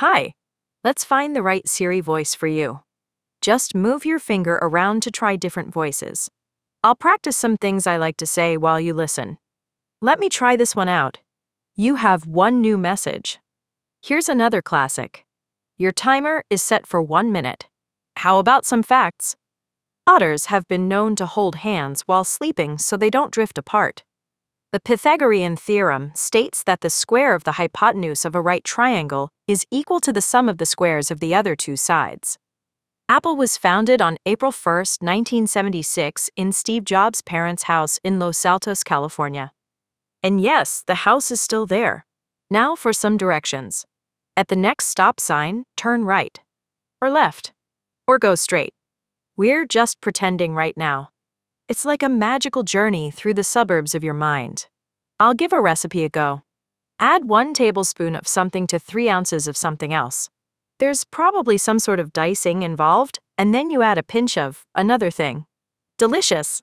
Hi. Let's find the right Siri voice for you. Just move your finger around to try different voices. I'll practice some things I like to say while you listen. Let me try this one out. You have one new message. Here's another classic. Your timer is set for 1 minute. How about some facts? Otters have been known to hold hands while sleeping so they don't drift apart. The Pythagorean theorem states that the square of the hypotenuse of a right triangle is equal to the sum of the squares of the other two sides. Apple was founded on April 1, 1976, in Steve Jobs' parents' house in Los Altos, California. And yes, the house is still there. Now for some directions. At the next stop sign, turn right. Or left. Or go straight. We're just pretending right now. It's like a magical journey through the suburbs of your mind. I'll give a recipe a go. Add 1 tablespoon of something to 3 ounces of something else. There's probably some sort of dicing involved, and then you add a pinch of another thing. Delicious!